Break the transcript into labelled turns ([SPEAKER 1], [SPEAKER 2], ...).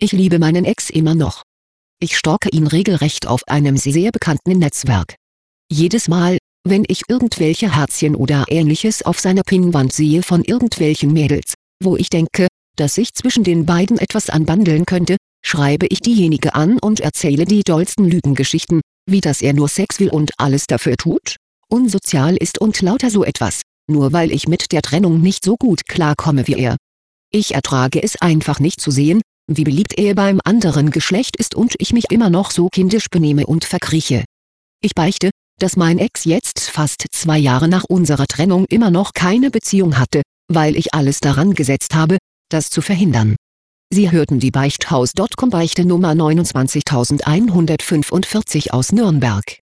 [SPEAKER 1] Ich liebe meinen Ex immer noch. Ich stalke ihn regelrecht auf einem sehr bekannten Netzwerk. Jedes Mal, wenn ich irgendwelche Herzchen oder Ähnliches auf seiner Pinnwand sehe von irgendwelchen Mädels, wo ich denke, dass sich zwischen den beiden etwas anbandeln könnte, schreibe ich diejenige an und erzähle die dollsten Lügengeschichten, wie dass er nur Sex will und alles dafür tut, unsozial ist und lauter so etwas, nur weil ich mit der Trennung nicht so gut klarkomme wie er. Ich ertrage es einfach nicht zu sehen, wie beliebt er beim anderen Geschlecht ist und ich mich immer noch so kindisch benehme und verkrieche. Ich beichte, dass mein Ex jetzt fast 2 Jahre nach unserer Trennung immer noch keine Beziehung hatte, weil ich alles daran gesetzt habe, das zu verhindern. Sie hörten die Beichthaus.com Beichte Nummer 29145 aus Nürnberg.